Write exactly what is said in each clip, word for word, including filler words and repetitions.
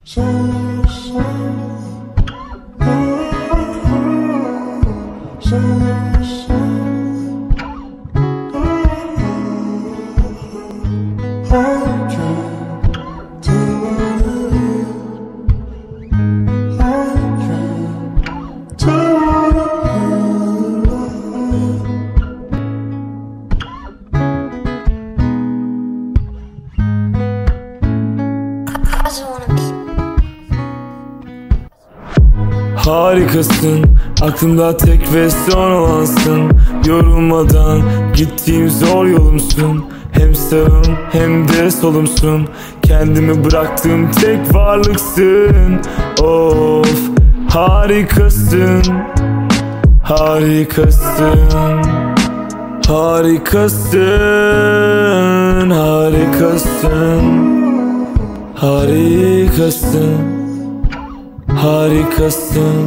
Harikasın, aklımda tek ve son olansın. Yorulmadan gittiğim zor yolumsun. Hem sağım hem de solumsun. Kendimi bıraktığım tek varlıksın. Of, harikasın, harikasın, harikasın, harikasın, harikasın. Harikasın,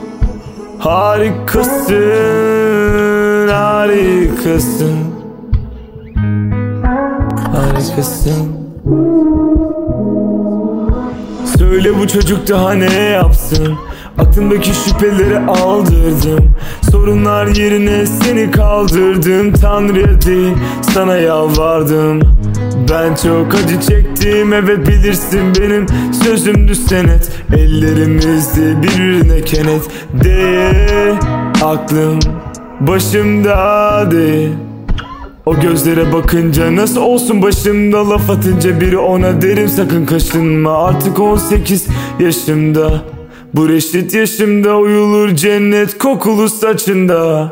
harikasın, harikasın, harikasın. Söyle bu çocuk daha ne yapsın? Aklımdaki şüpheleri aldırdım. Sorunlar yerine seni kaldırdım. Tanrı'ya değil sana yalvardım. Ben çok acı çektim, evet bilirsin, benim sözümdü senet. Ellerimizde birbirine kenet. De aklım başımda de. O gözlere bakınca nasıl olsun başımda, laf atınca biri ona derim sakın kaşınma. Artık on sekiz yaşımda, bu reşit yaşımda uyulur cennet kokulu saçında.